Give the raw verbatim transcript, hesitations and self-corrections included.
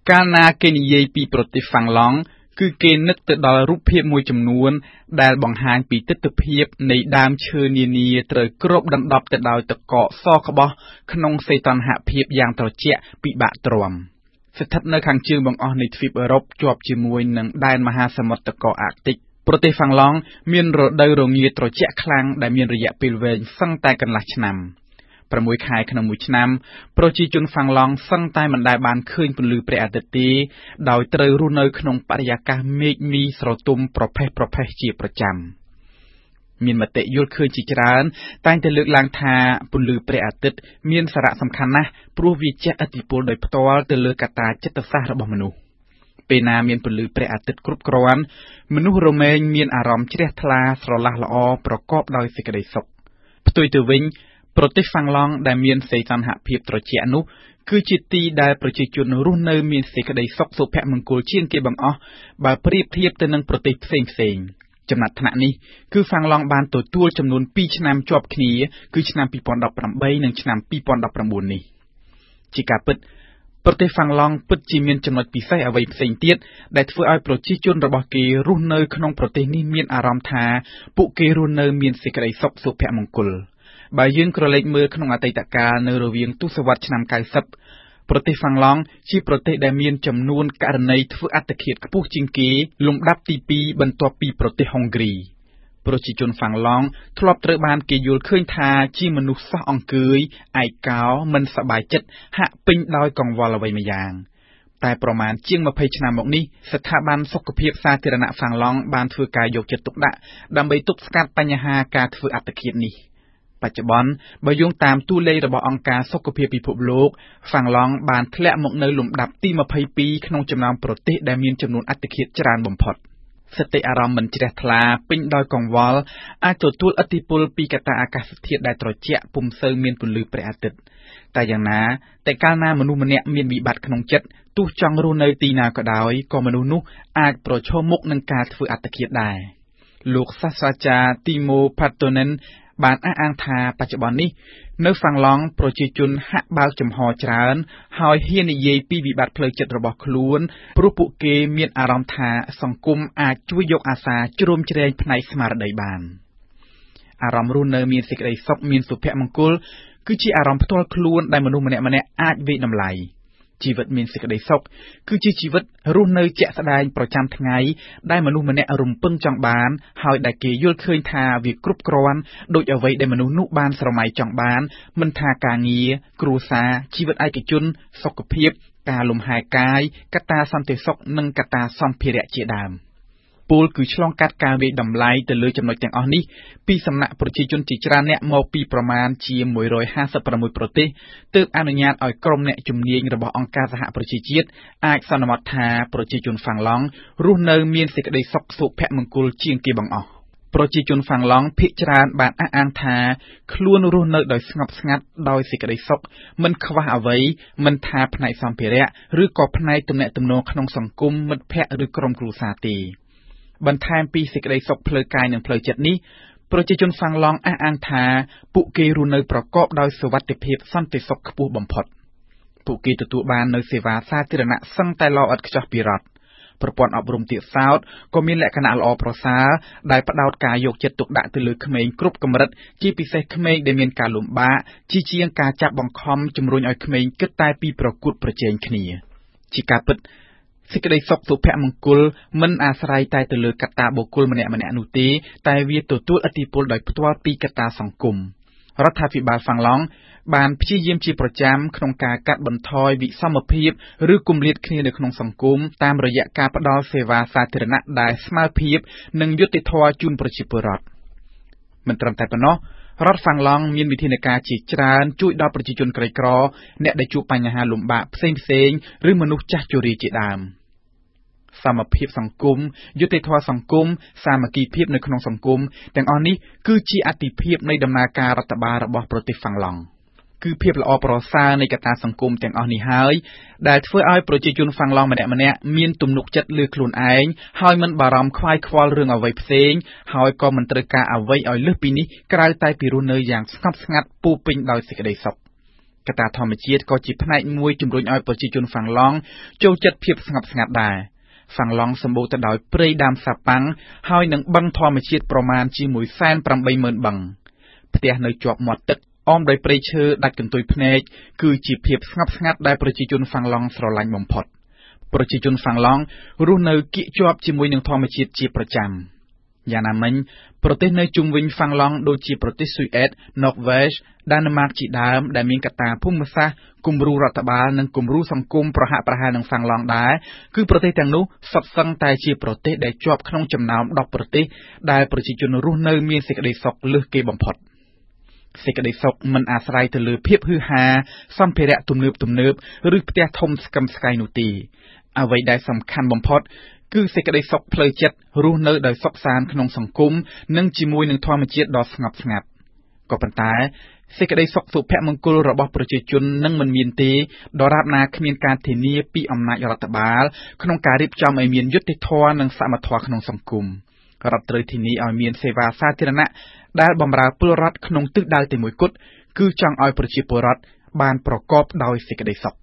កាលណាគេនិយាយពីប្រទេសហ្វាំងឡង់គឺគេនឹកទៅដល់រូបភាពមួយចំនួនដែលបង្ហាញពីទិដ្ឋភាពនៃដើមឈើនានាត្រូវគ្របដណ្ដប់ទៅដោយទឹកកកសក្បោះក្នុងសីតុណ្ហភាពយ៉ាងត្រជាក់ពិបាកទ្រាំស្ថិតនៅខាងជើងបង្អស់នៃទ្វីបអឺរ៉ុបជាប់ជាមួយនឹងដែនមហាសមុទ្រទឹកកកអាកទិកប្រទេសហ្វាំងឡង់មានរដូវរងាត្រជាក់ខ្លាំងដែលមានរយៈពេលវែងសឹងតែកន្លះឆ្នាំ6ខែក្នុងមួយឆ្នាំប្រជាជនហ្វាំងឡង់សឹងតែមិនដែលបានឃើញពន្លឺព្រះអាទិត្យទេដោយត្រូវរស់នៅក្នុងបរិយាកាសមេឃមីស្រទុំប្រផេះប្រផេះជាប្រចាំមានមតិយល់ឃើញជាច្រើនតែងតែលើកឡើងថាពន្លឺព្រះអាទិត្យមានសារៈសំខាន់ណាស់ព្រោះវាជះឥទ្ធិពលដោយផ្ទាល់ទៅលើកត្តាចិត្តសាស្ត្ររបស់មនុស្សពេលណាមានពន្លឺព្រះអាទិត្យគ្រប់គ្រាន់មនុស្សរមែងមានអារម្មណ៍ជ្រះថ្លាស្រឡះល្អប្រកបដោយសេចក្តីសុខផ្ទុយទៅវិញប្រទេសហ្វាំងឡង់ដែលមានសីតុណ្ហភាពត្រជាក់នោះគឺជាទីដែលប្រជាជនរស់នៅមានសេចក្តីសុខសុភមង្គលជាងគេបង្អស់បើប្រៀបធៀបទៅនឹងប្រទេសផ្សេងផ្សេងចំណាត់ថ្នាក់នេះគឺហ្វាំងឡង់បានទទួលចំនួនពីរឆ្នាំជាប់គ្នាគឺឆ្នាំពីរពាន់ដប់ប្រាំបីនិងឆ្នាំពីរពាន់ដប់ប្រាំបួននេះជាការពិតប្រទេសហ្វាំងឡង់ពិតជាមានចំណុចពិសេសអ្វីផ្សេងទៀតដែលធ្វើឲ្យប្រជាជនរបស់គេរស់នៅក្នុងប្រទេសនេះមានអារម្មណ៍ថាពួកគេរស់នៅមានសេចក្តីសុខសុភមង្គលបើយើងក្រឡេកមើលក្នុងអតីតកាលនៅរវាងទសវត្សរ៍ឆ្នាំ九០ប្រទេសហ្វាំងឡង់ជាប្រទេសដែលមានចំនួនករណីធ្វើអត្តឃាតខ្ពស់ជាងគេលំដាប់ទីពីរបន្ទាប់ពីប្រទេសហុងគ្រីប្រជាជនហ្វាំងឡង់ធ្លាប់ត្រូវបានគេយល់ឃើញថាជាមនុស្សសោះអង្គើយឯកោមិនសប្បាយចិត្តហាក់ពេញដោយកង្វល់អ្វីម្យ៉ាងតែប្រមាណជាងម្ភៃឆ្នាំមកនេះស្ថាប័នសុខភាពសាធារណៈហ្វាំងឡង់បានធ្វើការយកចិត្តទុកដាក់ដើម្បីទប់ស្កាត់បញ្ហាការធ្វើអត្តឃាតនេះបច្ចុប្បន្នបើយោងតាមតួលេខរបស់អង្គការសុខភាពពិភពលោកហ្វាំងឡង់បានធ្លាក់មកនៅលំដាប់ទីម្ភៃពីរក្នុងចំណោមប្រទេសដែលមានចំនួនអត្តឃាតច្រើនបំផុតសតិអារម្មណ៍មិនជ្រះថ្លាពេញដោយកង្វល់អាចទទួលឥទ្ធិពលពីកត្តាអាកាសធាតុដែលត្រជាក់ពុំសូវមានពន្លឺព្រះអាទិត្យតែយ៉ាងណាតែកាលណាមនុស្សម្នាក់មានវិបត្តិក្នុងចិត្តទោះចង់រស់នៅទីណាក៏ដោយក៏មនុស្សនោះអាចប្រឈមមុខនឹងការធ្វើអត្តឃាតដែរលោកសាស្ត្រាចារ្យ Timo Partonenបានអះអាងថាបច្ចុប្បន្ននេះនៅហ្វាំងឡង់ប្រជាជនហាក់បើកចំហច្រើនហើយហ៊ាននិយាយពីវិបត្តិផ្លូវចិត្តរបស់ខ្លួនព្រោះពួកគេមានអារម្មណ៍ថាសង្គមអាចជួយយកអាសាជ្រោមជ្រែងផ្នែកស្មារតីបានអារម្មណ៍រស់នៅមានសេចក្តីសុខមានសុភមង្គលគឺជាអារម្មណ៍ផ្ទាល់ខ្លួនដែលមនុស្សម្នាក់ម្នាក់អាចវាយតម្លៃជីវិតមានសេចក្តីសុខគឺជាជីវិតរស់នៅជាក់ស្ដែងប្រចាំថ្ងៃដែលមនុស្សម្នាក់រំពឹងចង់បានហើយដែលគេយល់ឃើញថាវាគ្រប់គ្រាន់ដូចអ្វីដែលមនុស្សនោះបានស្រមៃចង់បានមិនថាការងារគ្រួសារជីវិតឯកជនសុខភាពការលំហែកាយកត្តាសន្តិសុខនិងកត្តាសម្ភារៈជាដើមពលគឺឆ្លងកាត់ការវាយតម្លៃទៅលើចំណុចទាំងអស់នេះពីសំណាក់ប្រជាជនជាច្រើនអ្នកមកពីប្រមាណជាមួយរយហាសិបប្រាំមួយប្រទេសទើបអនុញ្ញាតឲ្យក្រុមអ្នកជំនាញរបស់អង្គការសហប្រជាជាតិអាចសន្មតថាប្រជាជនហ្វាំងឡង់រស់នៅមានសេចក្តីសុខសុភមង្គលជាងគេបង្អស់ប្រជាជនហ្វាំងឡង់ភាគច្រើនបានអះអាងថាខ្លួនរស់នៅដោយស្ងប់ស្ងាត់ដោយសេចក្តីសុខមិនខ្វះអ្វីមិនថាផ្នែកសម្ភារៈឬក៏ផ្នែកទំនាក់ទំនងក្នុងសង្គមមិត្តភ័ក្តិឬក្រុមគ្រួសារទេបន្ថែមពីសេចក្តីសុខផ្លូវកាយនិងផ្លូវចិត្តនេះប្រជាជនហ្វាំងឡង់អះអាងថាពួកគេរស់នៅប្រកបដោយសុវត្ថិភាពសន្តិសុខខ្ពស់បំផុតពួកគេទទួលបាននូវសេវាសាធារណៈសឹងតែល្អឥតខ្ចោះពីរដ្ឋប្រព័ន្ធអប់រំទៀតសោតក៏មានលក្ខណៈល្អប្រសើរដែលផ្ដោតការយកចិត្តទុកដាក់ទៅលើក្មេងគ្រប់កម្រិតជាពិសេសក្មេងដែលមានការលំបាកជាជាងការចាប់បង្ខំជំរុញឲ្យក្មេងគិតតែពីប្រកួតប្រជែងគ្នាជាការពិតសេចក្តីសុខសុភមង្គលមិនអាស្រ័យតែទៅលើកត្តាបុគ្គលម្នាក់ម្នាក់នោះទេតែវាទទួលឥទ្ធិពលដោយផ្ទាល់ពីកត្តាសង្គមរដ្ឋាភិបាលហ្វាំងឡង់បានព្យាយាមជាប្រចាំក្នុងការកាត់បន្ថយវិសមភាពឬគម្លាតគ្នានៅក្នុងសង្គមតាមរយៈការផ្តល់សេវាសាធារណៈដែលស្មើភាពនិងយុត្តិធម៌ជូនប្រជាពលរដ្ឋមិនត្រឹមតែប៉ុណ្ណោះរដ្ឋហ្វាំងឡង់មានវិធានការជាច្រើនជួយដល់ប្រជាជនក្រីក្រអ្នកដែលជួបបញ្ហាលំបាកផ្សេងផ្សេងឬមនុស្សចាស់ជរាជាដើមសមភាពសង្គមយុត្តិធម៌សង្គមសាមគ្គីភាពនៅក្នុងសង្គមទាំងអស់នេះគឺជាអាទិភាពនៃដំណើរការរដ្ឋបាលរបស់ប្រទេសហ្វាំងឡង់គឺភាពល្អប្រសើរនៃកត្តាសង្គមទាំងអស់នេះហើយដែលធ្វើឲ្យប្រជាជនហ្វាំងឡង់ម្នាក់ម្នាក់មានទំនុកចិត្តលើខ្លួនឯងហើយមិនបារម្ភខ្វាយខ្វល់រឿងអ្វីផ្សេងហើយក៏មិនត្រូវការអ្វីឲ្យលើសពីនេះក្រៅតែពីរស់នៅយ៉ាងស្ងប់ស្ងាត់ពោពេញដោយសេចក្តីសុខកត្តាធម្មជាតិក៏ជាផ្នែកមួយជំរុញឲ្យប្រជាជនហ្វាំងឡង់ចូលចិត្តភាពស្ងប់ស្ងាត់ដែរហ្វាំងឡង់សម្បូរទៅដោយព្រៃដើមសាប៉ាំងហើយនឹងបឹងធម្មជាតិប្រមាណជាមួយសែនប្រាំបីម៉ឺនបឹងផ្ទះនៅជាប់មាត់ទឹកអមដោយព្រៃឈើដាច់កន្ទុយភ្នែកគឺជាភាពស្ងប់ស្ងាត់ដែលប្រជាជនហ្វាំងឡង់ស្រឡាញ់បំផុតប្រជាជនហ្វាំងឡង់រស់នៅគៀកជាប់ជាមួយនឹងធម្មជាតិជាប្រចាំយ៉ាងណាមិញប្រទេសនៅជុំវិញហ្វាំងឡង់ដូចជាប្រទេសស៊ុយអែត ណ័រវេស ដាណឺម៉ាកជាដើមដែលមានកត្តាភូមិសាស្ត្រគំរូរដ្ឋបាលនិងគំរូសង្គមប្រហាក់ប្រហែលនឹងហ្វាំងឡង់ដែរគឺប្រទេសទាំងនោះសុទ្ធសឹងតែជាប្រទេសដែលជាប់ក្នុងចំណោមដប់ប្រទេសដែលប្រជាជនរស់នៅមានសេចក្តីសុខលើសគេបំផុតសេចក្តីសុខមិនអាស្រ័យទៅលើភាពហ៊ឺហាសម្ភារៈទំនើបទំនើបឬផ្ទះធំស្កឹមស្កៃនោះទេអ្វីដែលសំខាន់បំផុតគឺសេចក្តីសុខផ្លូវចិត្តរស់នៅដោយសុខសាន្តក្នុងសង្គមនិងជាមួយនឹងធម្មជាតិដ៏ស្ងប់ស្ងាត់ក៏ប៉ុន្តែសេចក្តីសុខសុភមង្គលរបស់ប្រជាជននឹងមិនមានទេដរាបណាគ្មានការធានាពីអំណាចរដ្ឋបាលក្នុងការរៀបចំឲ្យមានយុត្តិធម៌និងសមធម៌ក្នុងសង្គមរដ្ឋត្រូវធានាឲ្យមានសេវាសាធារណៈដែលបម្រើពលរដ្ឋក្នុងទិសដៅតែមួយគត់គឺចង់ឲ្យប្រជាពលរដ្ឋបានប្រកបដោយសេចក្តីសុខ